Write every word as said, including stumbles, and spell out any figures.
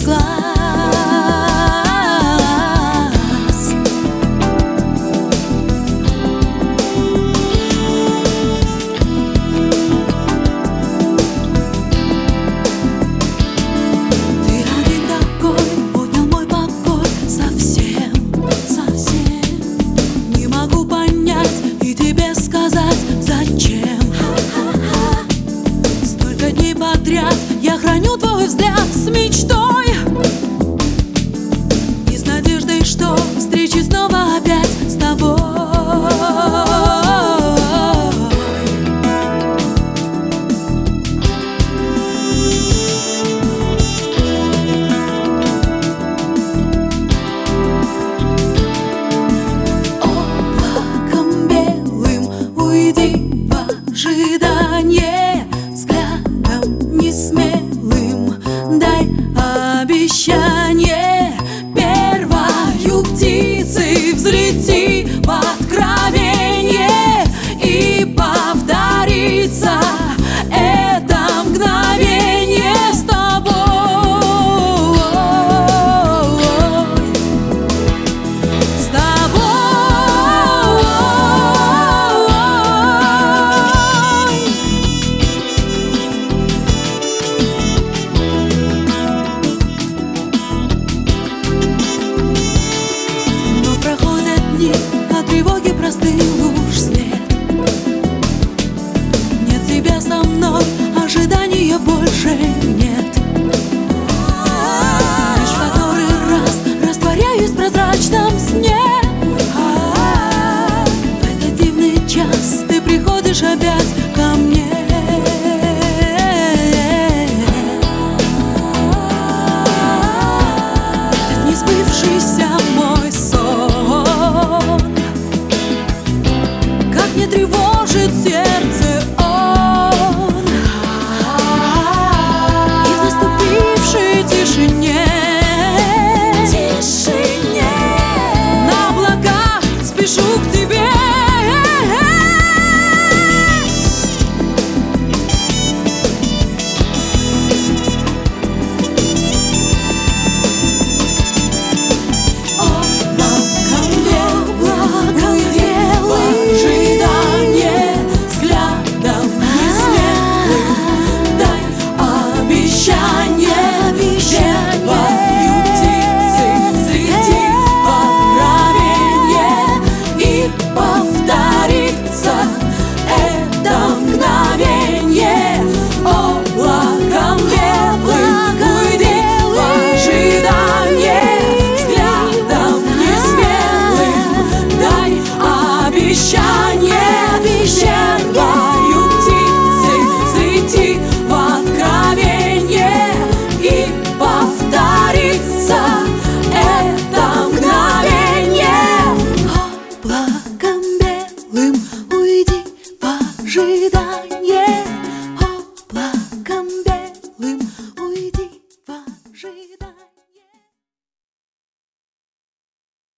без глаз. Ты один такой отнял мой покой совсем, совсем. Не могу понять и тебе сказать, зачем. Столько дней подряд я храню твой взгляд с мечтой и с надеждой, что встречусь снова опять с тобой. Облаком белым уйди в ожидание, взглядом несмелым дай обещание. Первою птицей взлети в откровенье, и повторится это мгновение с тобой. С тобой. Но проходят дни, а тревоги простыл уж след. Нет тебя со мной, ожидания больше нет.